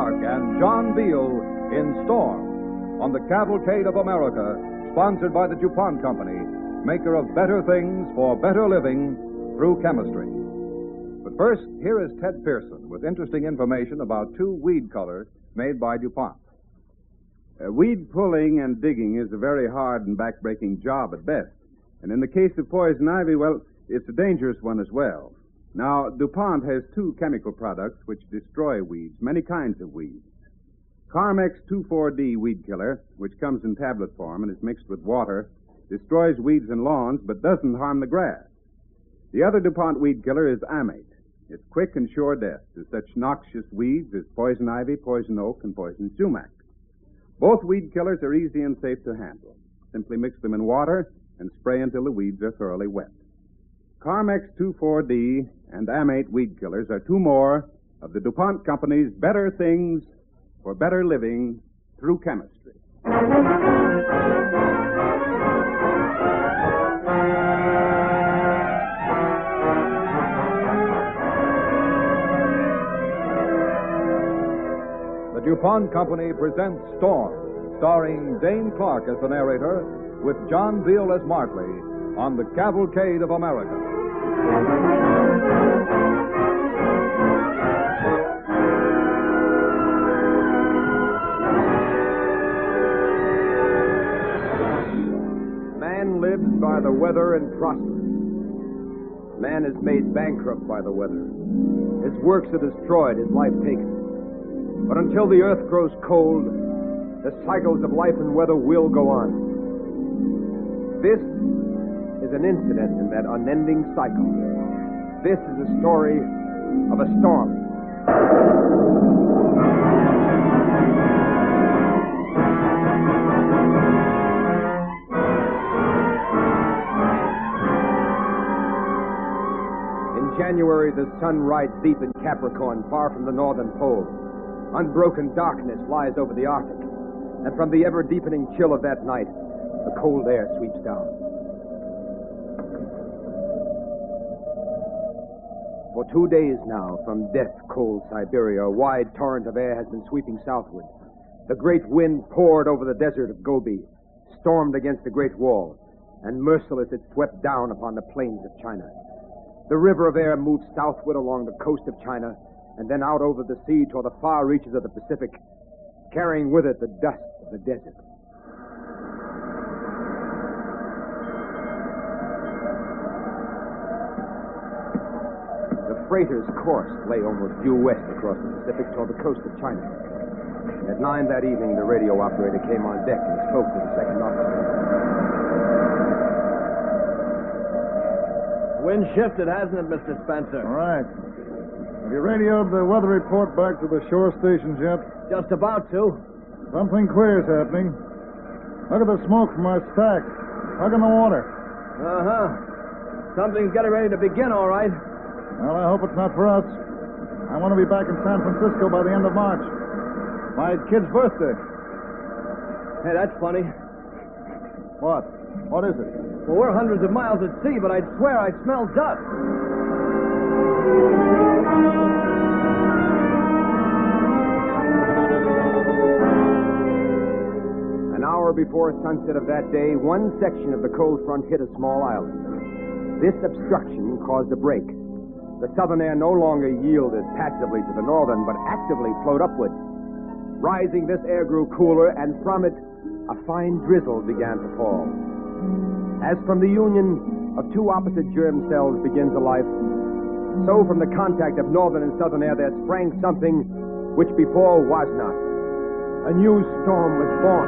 Clark and John Beal in Storm on the Cavalcade of America, sponsored by the DuPont Company, maker of better things for better living through chemistry. But first, here is Ted Pearson with interesting information about two weed colors made by DuPont. Weed pulling and digging is a very hard and back-breaking job at best. And in the case of poison ivy, well, it's a dangerous one as well. Now, DuPont has two chemical products which destroy weeds, many kinds of weeds. Carmex 2,4-D weed killer, which comes in tablet form and is mixed with water, destroys weeds in lawns but doesn't harm the grass. The other DuPont weed killer is Amate. It's quick and sure death to such noxious weeds as poison ivy, poison oak, and poison sumac. Both weed killers are easy and safe to handle. Simply mix them in water and spray until the weeds are thoroughly wet. Carmex 2,4-D and Amate weed killers are two more of the DuPont Company's better things for better living through chemistry. The DuPont Company presents Storm, starring Dane Clark as the narrator, with John Beal as Martley, on the Cavalcade of America. Man lives by the weather and prospers. Man is made bankrupt by the weather. His works are destroyed, his life taken. But until the earth grows cold, the cycles of life and weather will go on. This is an incident in that unending cycle. This is the story of a storm. In January, the sun rides deep in Capricorn, far from the northern pole. Unbroken darkness lies over the Arctic, and from the ever-deepening chill of that night, the cold air sweeps down. For 2 days now, from death-cold Siberia, a wide torrent of air has been sweeping southward. The great wind poured over the desert of Gobi, stormed against the Great Wall, and merciless it swept down upon the plains of China. The river of air moved southward along the coast of China, and then out over the sea toward the far reaches of the Pacific, carrying with it the dust of the desert. The freighter's course lay almost due west across the Pacific toward the coast of China. At 9 that evening, the radio operator came on deck and spoke to the second officer. Wind shifted, hasn't it, Mr. Spencer? All right. Have you radioed the weather report back to the shore stations yet? Just about to. Something queer is happening. Look at the smoke from our stack. Look in the water. Uh-huh. Something's getting ready to begin, all right. Well, I hope it's not for us. I want to be back in San Francisco by the end of March. My kid's birthday. Hey, that's funny. What? What is it? Well, we're hundreds of miles at sea, but I'd swear I smell dust. An hour before sunset of that day, one section of the cold front hit a small island. This obstruction caused a break. The southern air no longer yielded passively to the northern, but actively flowed upward. Rising, this air grew cooler, and from it, a fine drizzle began to fall. As from the union of two opposite germ cells begins a life, so from the contact of northern and southern air there sprang something which before was not. A new storm was born.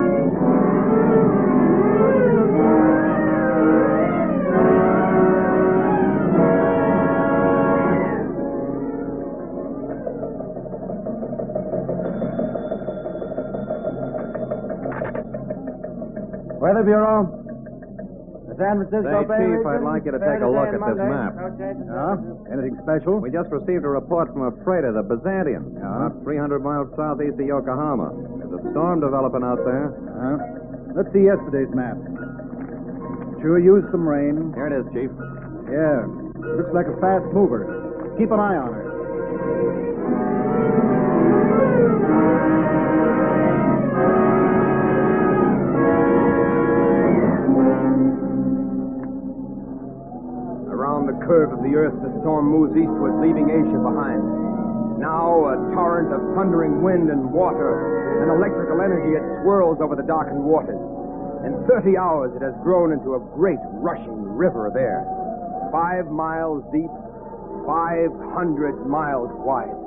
Weather Bureau. The San Francisco Say, Bay Chief, region. I'd like you to take a look at this map. Anything special? We just received a report from a freighter, the Byzantium, about 300 miles southeast of Yokohama. There's a storm developing out there. Let's see yesterday's map. Sure used some rain. Here it is, Chief. Yeah. Looks like a fast mover. Keep an eye on her. the earth, the storm moves eastward, leaving Asia behind. Now, a torrent of thundering wind and water and electrical energy, it swirls over the darkened waters. In 30 hours, it has grown into a great rushing river there, 5 miles deep, 500 miles wide.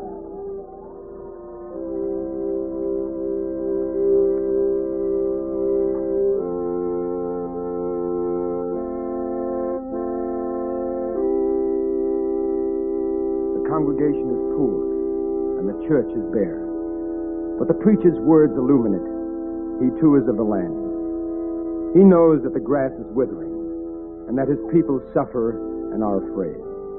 The congregation is poor, and the church is bare. But the preacher's words illumine it. He too is of the land. He knows that the grass is withering, and that his people suffer and are afraid.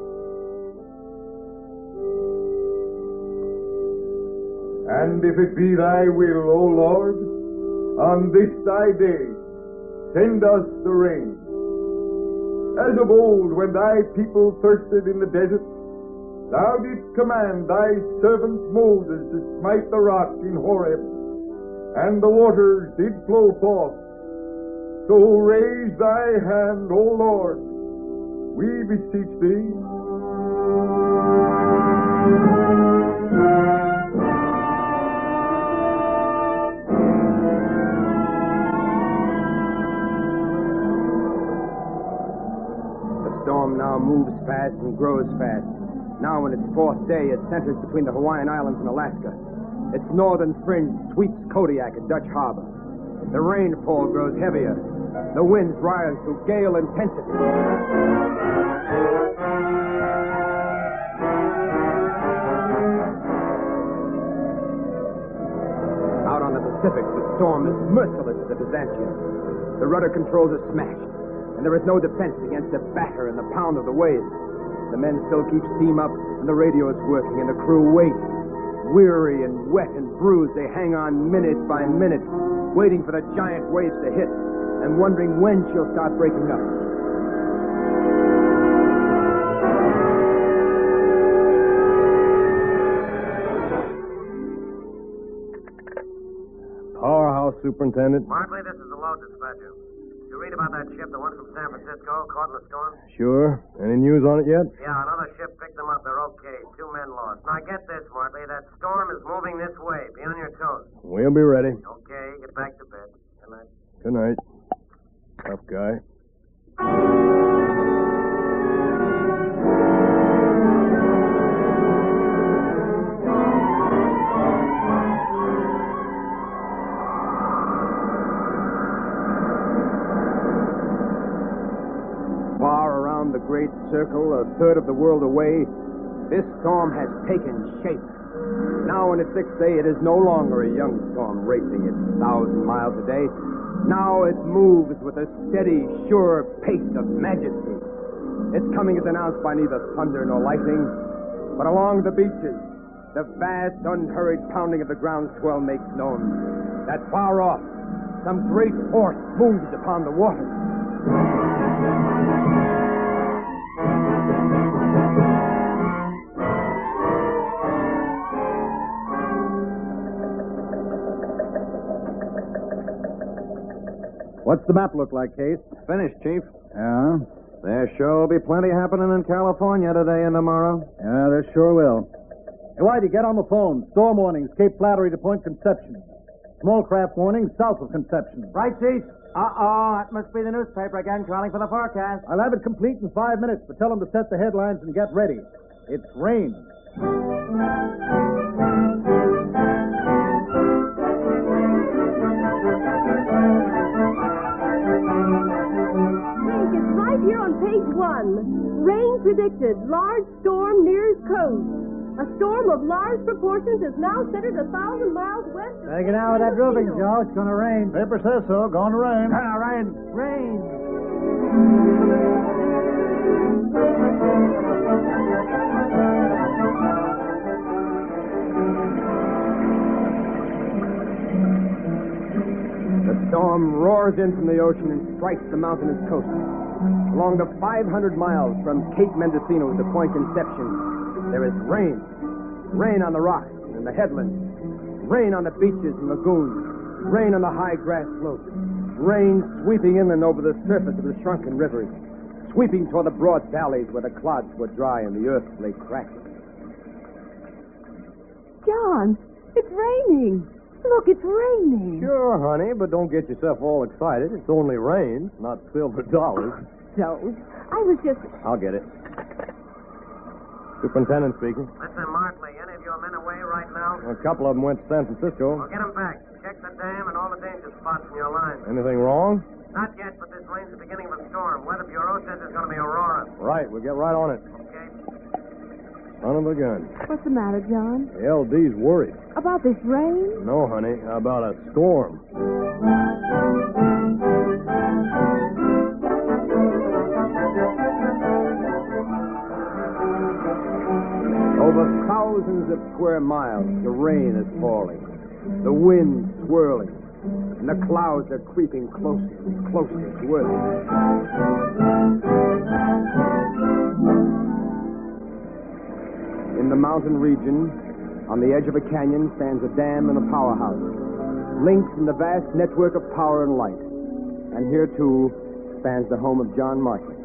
And if it be thy will, O Lord, on this thy day, send us the rain. As of old, when thy people thirsted in the desert, thou didst command thy servant Moses to smite the rock in Horeb, and the waters did flow forth. So raise thy hand, O Lord, we beseech thee. The storm now moves fast and grows fast. Now, in its fourth day, it centers between the Hawaiian Islands and Alaska. Its northern fringe sweeps Kodiak and Dutch Harbor. The rainfall grows heavier. The winds rise to gale intensity. Out on the Pacific, the storm is merciless to the Byzantians. The rudder controls are smashed, and there is no defense against the batter and the pound of the waves. The men still keep steam up, and the radio is working, and the crew waits. Weary and wet and bruised, they hang on minute by minute, waiting for the giant waves to hit, and wondering when she'll start breaking up. Powerhouse, Superintendent. Martley, this is the load dispatcher. You read about that ship, the one from San Francisco, caught in the storm? Sure. Any news on it yet? Yeah, another ship picked them up. They're okay. 2 men lost. Now, get this, Martley. That storm is moving this way. Be on your toes. We'll be ready. Okay, get back to bed. Good night. Good night. Tough guy. The great circle, a third of the world away, this storm has taken shape. Now in its 6th day, it is no longer a young storm racing its 1,000 miles a day. Now it moves with a steady, sure pace of majesty. Its coming is announced by neither thunder nor lightning, but along the beaches, the vast, unhurried pounding of the ground swell makes known that far off, some great force moves upon the water. What's the map look like, Case? Finished, Chief. Yeah? There sure will be plenty happening in California today and tomorrow. Yeah, there sure will. Hey, Whitey, get on the phone. Storm warnings, Cape Flattery to Point Conception. Small craft warnings, south of Conception. Right, Chief. That must be the newspaper again calling for the forecast. I'll have it complete in 5 minutes, but tell them to set the headlines and get ready. It's rain. Here on page 1, rain predicted, large storm nears coast. A storm of large proportions is now centered 1,000 miles west of... Better get out with that roofing, Joe. It's going to rain. Paper says so. Going to rain. Rain. Rain. The storm roars in from the ocean and strikes the mountainous coast. Along the 500 miles from Cape Mendocino to Point Conception, there is rain. Rain on the rocks and the headlands. Rain on the beaches and lagoons. Rain on the high grass slopes. Rain sweeping inland over the surface of the shrunken rivers. sweeping toward the broad valleys where the clouds were dry and the earth lay cracked. John, it's raining. Look, it's raining. Sure, honey, but don't get yourself all excited. It's only rain, not silver dollars. So, I was just... I'll get it. Superintendent speaking. Listen, Martley, any of your men away right now? A couple of them went to San Francisco. Well, get them back. Check the dam and all the danger spots in your line. Anything wrong? Not yet, but this rain's the beginning of a storm. Weather Bureau says it's going to be a roaring. Right, we'll get right on it. Okay. Son of a gun. What's the matter, John? The LD's worried. About this rain? No, honey, about a storm. Over thousands of square miles, the rain is falling, the wind swirling, and the clouds are creeping closer and closer to Earth. In the mountain region, on the edge of a canyon, stands a dam and a powerhouse, linked in the vast network of power and light. And here, too, stands the home of John Martley.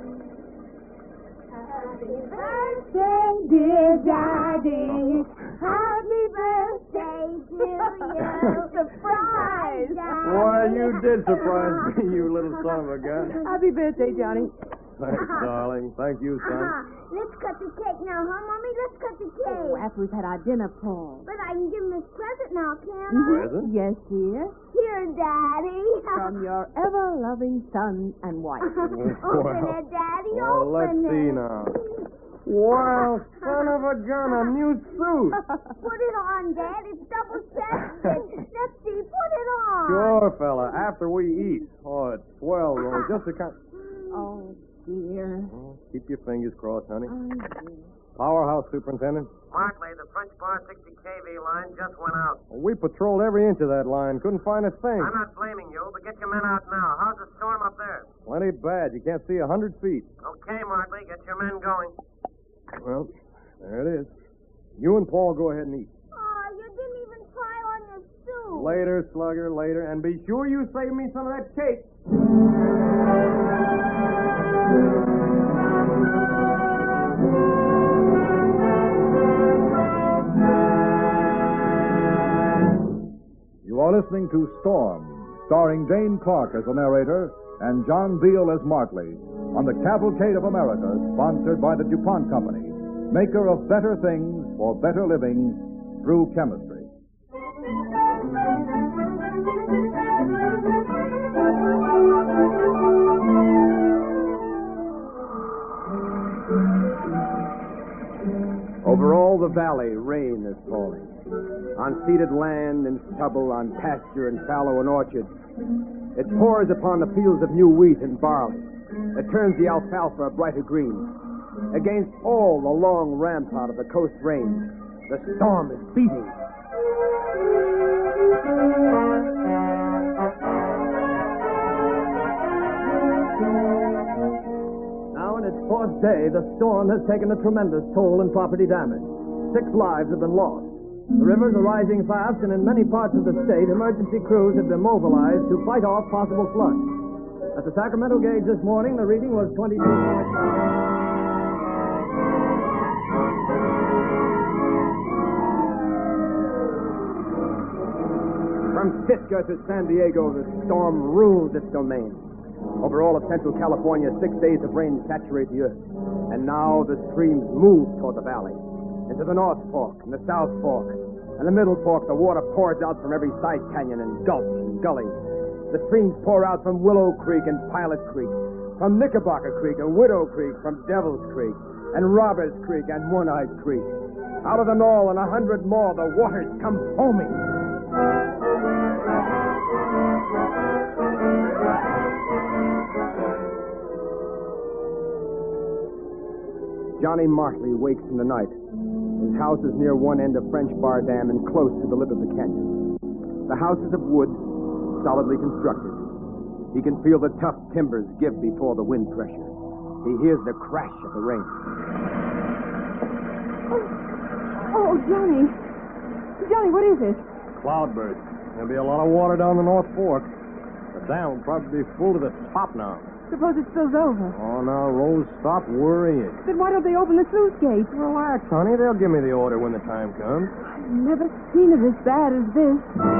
Dear Daddy, happy birthday to you. Surprise! Why, you did surprise me, you little son of a gun. Happy birthday, Johnny. Thanks, darling. Thank you, son. Let's cut the cake now, huh, Mommy? Let's cut the cake. Oh, after we've had our dinner, Paul. But I can give him his present now, can't Mhm. I? Present? Yes, dear. Here, Daddy. From your ever-loving son and wife. Open it, Daddy. Well, open let's it. see now. Well, son of a gun, a new suit. Put it on, Dad. It's double-chested. Let's see. Put it on. Sure, fella. After we eat. Oh, it's swell, Roy. Just a kind. Oh, dear. Oh, keep your fingers crossed, honey. Oh, dear. Powerhouse, Superintendent. Martley, the French Bar 60 kV line just went out. Well, we patrolled every inch of that line. Couldn't find a thing. I'm not blaming you, but get your men out now. How's the storm up there? Plenty bad. You can't see 100 feet. Okay, Martley, get your men going. Well, there it is. You and Paul go ahead and eat. Oh, you didn't even try on your suit. Later, Slugger, later. And be sure you save me some of that cake. You are listening to Storm, starring Jane Clark as the narrator and John Beal as Martley, on the Cavalcade of America, sponsored by the DuPont Company, maker of better things for better living through chemistry. Over all the valley, rain is falling. On seeded land and stubble, on pasture and fallow and orchard. It pours upon the fields of new wheat and barley. It turns the alfalfa a brighter green. Against all the long rampart of the coast range, the storm is beating. Now, in its fourth day, the storm has taken a tremendous toll in property damage. 6 lives have been lost. The rivers are rising fast, and in many parts of the state, emergency crews have been mobilized to fight off possible floods. At the Sacramento gauge this morning, the reading was 22. From Sitka to San Diego, the storm rules its domain. Over all of Central California, 6 days of rain saturate the earth. And now the streams move toward the valley. Into the North Fork and the South Fork. And the Middle Fork, the water pours out from every side canyon and gulch and gully. The streams pour out from Willow Creek and Pilot Creek, from Knickerbocker Creek and Widow Creek, from Devil's Creek and Robbers Creek and One-Eyed Creek. Out of them all and 100 more, the waters come foaming. Johnny Martley wakes in the night. His house is near one end of French Bar Dam and close to the lip of the canyon. The house is of wood, solidly constructed. He can feel the tough timbers give before the wind pressure. He hears the crash of the rain. Oh, Johnny. Johnny, what is it? Cloudburst. There'll be a lot of water down the North Fork. The dam will probably be full to the top now. Suppose it spills over. Oh, now, Rose, stop worrying. Then why don't they open the sluice gate? Relax, honey. They'll give me the order when the time comes. I've never seen it as bad as this.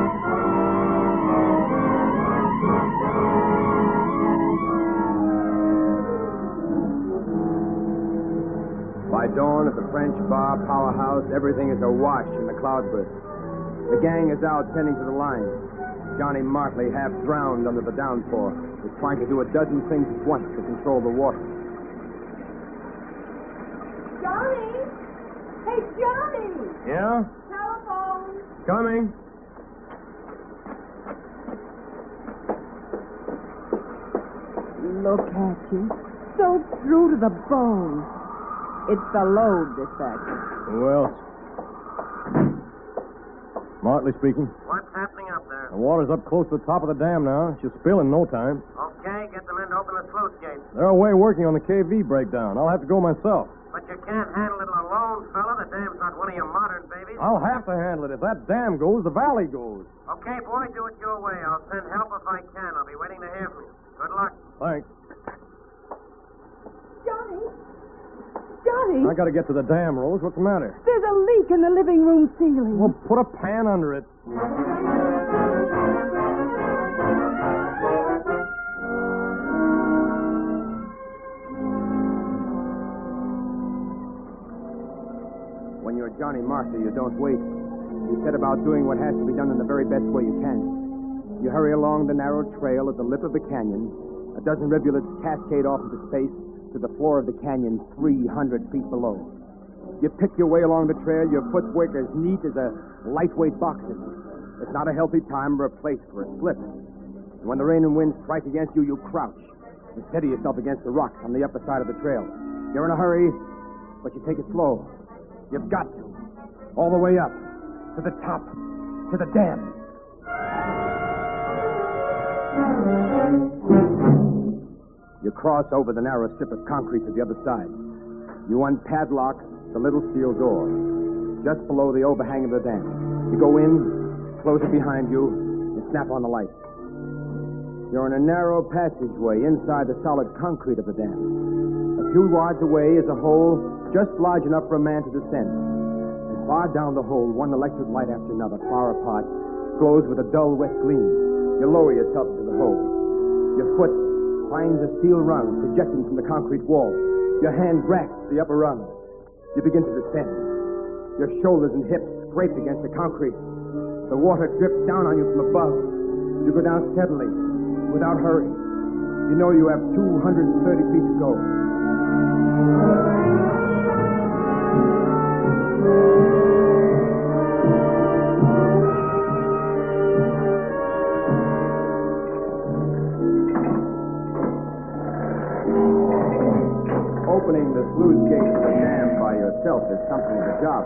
By dawn at the French bar powerhouse, everything is awash in the cloudburst. The gang is out tending to the lines. Johnny Martley, half drowned under the downpour, is trying to do a dozen things at once to control the water. Johnny! Hey, Johnny! Yeah? Telephone! Coming. Look at you. Soaked through to the bone. It's the load, Dispatch. Who else? Martley speaking. What's happening up there? The water's up close to the top of the dam now. It should spill in no time. Okay, get the men to open the sluice gates. They're away working on the KV breakdown. I'll have to go myself. But you can't handle it alone, fella. The dam's not one of your modern babies. I'll have to handle it. If that dam goes, the valley goes. Okay, boy, do it your way. I'll send help if I can. I'll be waiting to hear from you. Good luck. Thanks. Johnny! Johnny! I gotta get to the dam, Rose. What's the matter? There's a leak in the living room ceiling. Well, put a pan under it. When you're Johnny Martley, you don't wait. You set about doing what has to be done in the very best way you can. You hurry along the narrow trail at the lip of the canyon. A dozen rivulets cascade off into space to the floor of the canyon 300 feet below. You pick your way along the trail, your footwork as neat as a lightweight boxer. It's not a healthy time or a place for a slip. And when the rain and wind strike against you, you crouch and steady yourself against the rocks on the upper side of the trail. You're in a hurry, but you take it slow. You've got to. All the way up. To the top. To the dam. You cross over the narrow strip of concrete to the other side. You unpadlock the little steel door just below the overhang of the dam. You go in, close it behind you, and snap on the light. You're in a narrow passageway inside the solid concrete of the dam. A few yards away is a hole just large enough for a man to descend. And far down the hole, one electric light after another, far apart, glows with a dull wet gleam. You lower yourself into the hole. Your foot finds a steel rung projecting from the concrete wall. Your hand grasps the upper rung. You begin to descend. Your shoulders and hips scrape against the concrete. The water drips down on you from above. You go down steadily, without hurry. You know you have 230 feet to go. Opening the sluice gate to the dam by yourself is something of a job.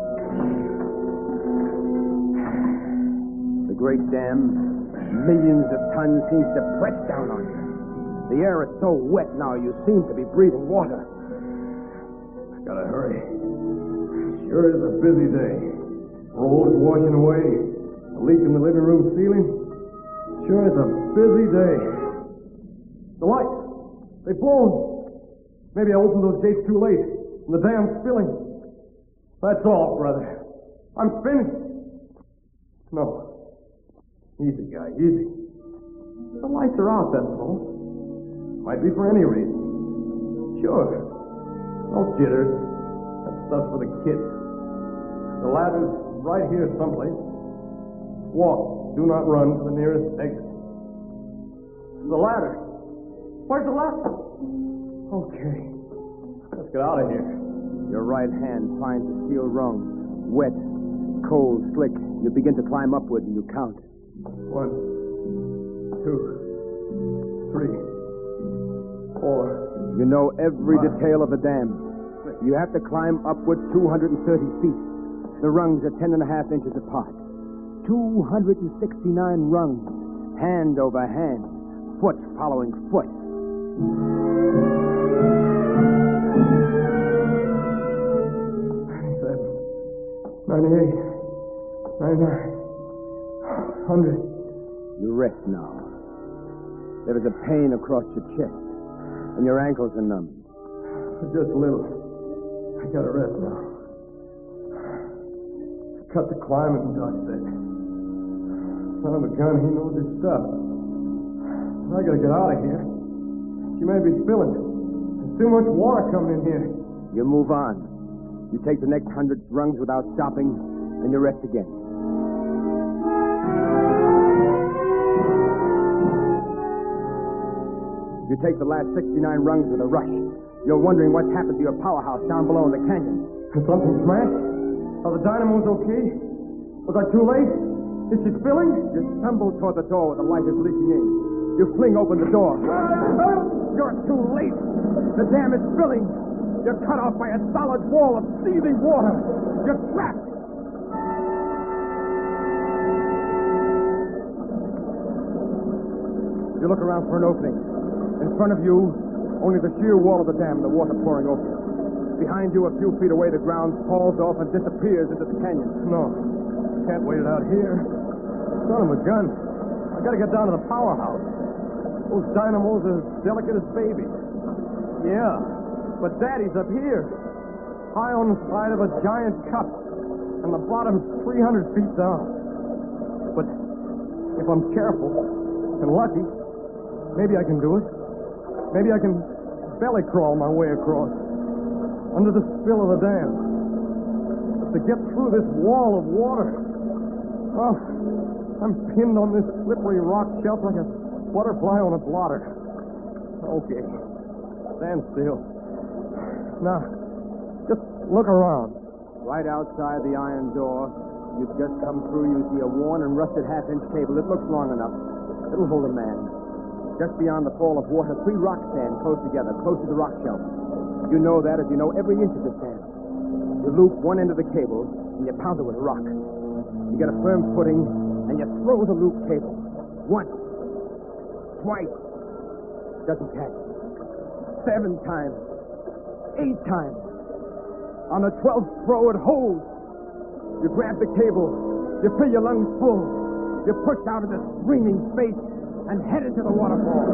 The great dam, millions of tons, seems to press down on you. The air is so wet now you seem to be breathing water. I gotta hurry. Sure is a busy day. Roads washing away, a leak in the living room ceiling. Sure is a busy day. The lights, they've blown. Maybe I opened those gates too late, and the dam's spilling. That's all, brother. I'm finished. No. Easy, guy, easy. The lights are out, that's all. Might be for any reason. Sure. No jitters. That stuff's for the kids. The ladder's right here someplace. Walk. Do not run to the nearest exit. The ladder. Where's the ladder? Okay. Let's get out of here. Your right hand finds a steel rung. Wet, cold, slick. You begin to climb upward and you count. 1, 2, 3, 4. You know every 5. detail of the dam. You have to climb upward 230 feet. The rungs are 10.5 inches apart. 269 rungs. Hand over hand. Foot following foot. 98, 99, 100. You rest now. There is a pain across your chest. And your ankles are numb. Just a little. I gotta rest now. Cut the climbing, Doc said. Son of a gun, he knows his stuff. I gotta get out of here. She may be spilling. There's too much water coming in here. You move on. You take the next 100 rungs without stopping, and you rest again. You take the last 69 rungs with a rush. You're wondering what's happened to your powerhouse down below in the canyon. Something smashed? Are the dynamos okay? Was I too late? Is she spilling? You stumble toward the door where the light is leaking in. You fling open the door. You're too late. The dam is spilling. You're cut off by a solid wall of seething water. You're trapped. You look around for an opening. In front of you, only the sheer wall of the dam, the water pouring over you. Behind you, a few feet away, the ground falls off and disappears into the canyon. No, can't wait it out here. Son of a gun. I gotta get down to the powerhouse. Those dynamos are as delicate as babies. Yeah, but Daddy's up here, high on the side of a giant cup, and the bottom's 300 feet down. But if I'm careful and lucky, maybe I can do it. Maybe I can belly crawl my way across, under the spill of the dam. But to get through this wall of water, well, I'm pinned on this slippery rock shelf like a butterfly on a blotter. Okay, stand still. Now, just look around. Right outside the iron door, you've just come through, you see a worn and rusted half-inch cable. It looks long enough. It'll hold a man. Just beyond the fall of water, 3 rocks stand close together, close to the rock shelf. You know that as you know every inch of the stand. You loop one end of the cable, and you pound it with a rock. You get a firm footing, and you throw the loop cable. Once. Twice. Doesn't catch. 7 times. 8 times. On the 12th throw, it holds. You grab the cable. You fill your lungs full. You push out into screaming space and head into the waterfall.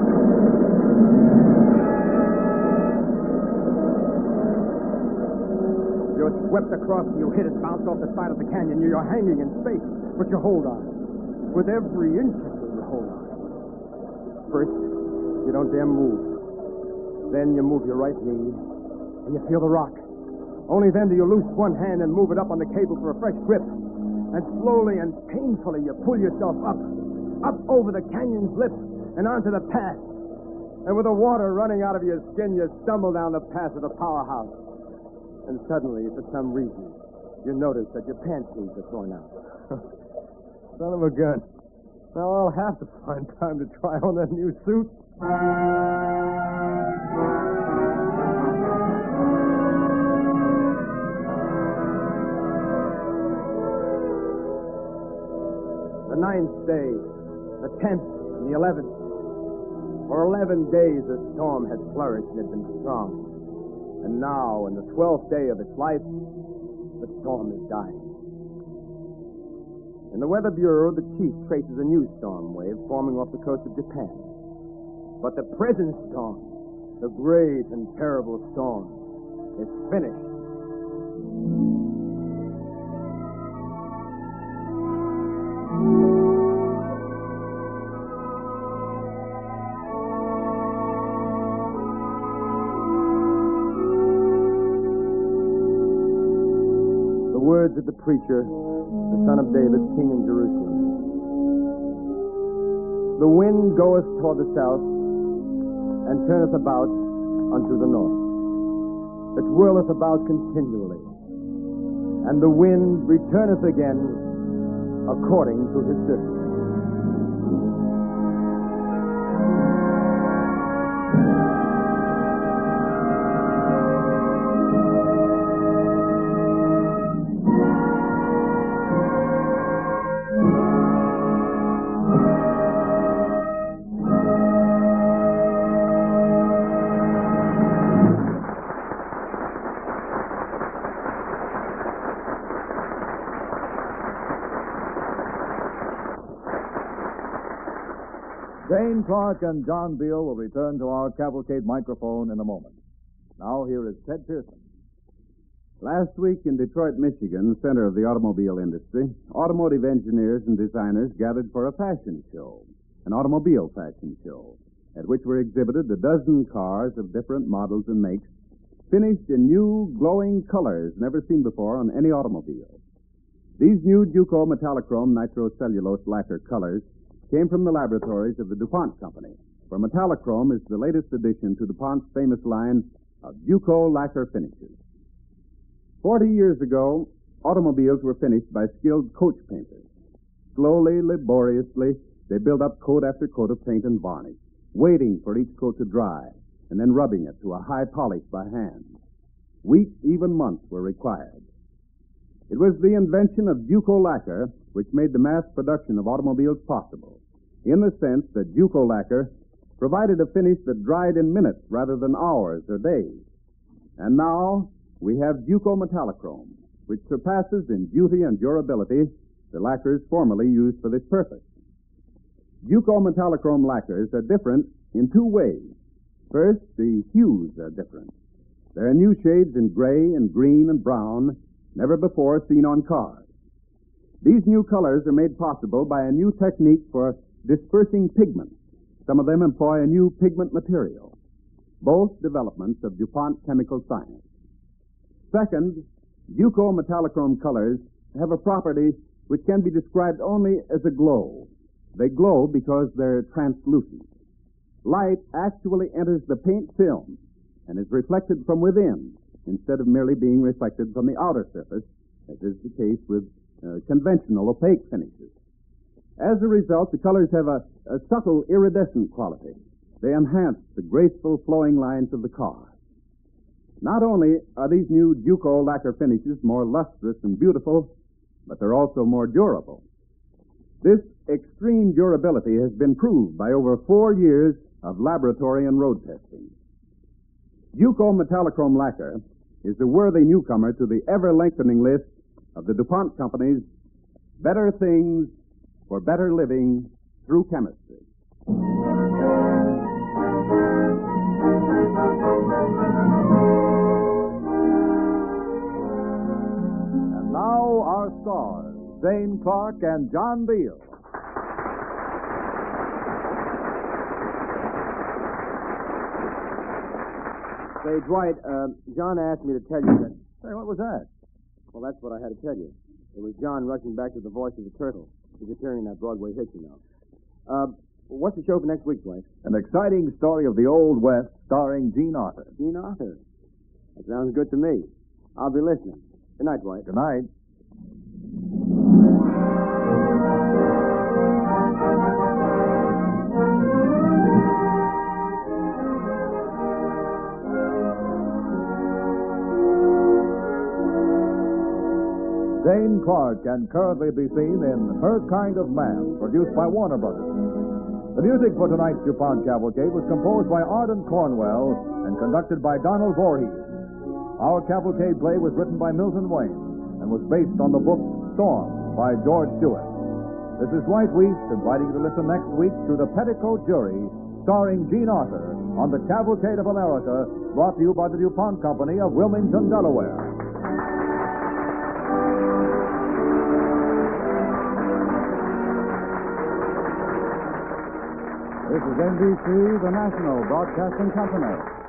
You're swept across and you hit and bounce off the side of the canyon. You're hanging in space, but you hold on. With every inch of you, you hold on. First, you don't dare move. Then you move your right knee, and you feel the rock. Only then do you loose one hand and move it up on the cable for a fresh grip. And slowly and painfully you pull yourself up over the canyon's lip and onto the path. And with the water running out of your skin, you stumble down the path of the powerhouse. And suddenly, for some reason, you notice that your pants sleeves are torn out. Son of a gun. Now I'll have to find time to try on that new suit. The 9th day, the 10th, and the 11th. For 11 days the storm had flourished and had been strong. And now, in the 12th day of its life, the storm is dying. In the Weather Bureau, the chief traces a new storm wave forming off the coast of Japan. But the present storm, the great and terrible storm, is finished. Words of the preacher, the son of David, king in Jerusalem. The wind goeth toward the south, and turneth about unto the north. It whirleth about continually, and the wind returneth again according to his distance. Zane Clark and John Beal will return to our cavalcade microphone in a moment. Now, here is Ted Pearson. Last week in Detroit, Michigan, center of the automobile industry, automotive engineers and designers gathered for a fashion show, an automobile fashion show, at which were exhibited a dozen cars of different models and makes, finished in new, glowing colors never seen before on any automobile. These new Duco metallochrome nitrocellulose lacquer colors came from the laboratories of the DuPont Company, where metallochrome is the latest addition to DuPont's famous line of Duco lacquer finishes. 40 years ago, automobiles were finished by skilled coach painters. Slowly, laboriously, they built up coat after coat of paint and varnish, waiting for each coat to dry, and then rubbing it to a high polish by hand. Weeks, even months, were required. It was the invention of Duco lacquer which made the mass production of automobiles possible, in the sense that Duco lacquer provided a finish that dried in minutes rather than hours or days. And now we have Duco metallochrome, which surpasses in beauty and durability the lacquers formerly used for this purpose. Duco metallochrome lacquers are different in two ways. First, the hues are different. There are new shades in gray and green and brown, never before seen on cars. These new colors are made possible by a new technique for dispersing pigments. Some of them employ a new pigment material, both developments of DuPont chemical science. Second, Duco metallochrome colors have a property which can be described only as a glow. They glow because they're translucent. Light actually enters the paint film and is reflected from within instead of merely being reflected from the outer surface, as is the case with conventional opaque finishes. As a result, the colors have a subtle iridescent quality. They enhance the graceful flowing lines of the car. Not only are these new Duco lacquer finishes more lustrous and beautiful, but they're also more durable. This extreme durability has been proved by over 4 years of laboratory and road testing. Duco metallochrome lacquer is a worthy newcomer to the ever-lengthening list of the DuPont Company's better things for better living through chemistry. And now our stars, Zane Clark and John Beal. Say, Dwight, John asked me to tell you that... Say, what was that? Well, that's what I had to tell you. It was John rushing back to the Voice of the Turtle. He's appearing in that Broadway hit, you know. What's the show for next week, Dwight? An exciting story of the Old West starring Gene Arthur. Gene Arthur? That sounds good to me. I'll be listening. Good night, Dwight. Good night. Zane Clark can currently be seen in Her Kind of Man, produced by Warner Brothers. The music for tonight's DuPont Cavalcade was composed by Arden Cornwell and conducted by Donald Voorhees. Our cavalcade play was written by Milton Wayne and was based on the book Storm by George Stewart. This is Dwight Weiss inviting you to listen next week to The Petticoat Jury, starring Gene Arthur, on the Cavalcade of America, brought to you by the DuPont Company of Wilmington, Delaware. This is NBC, the national broadcasting company.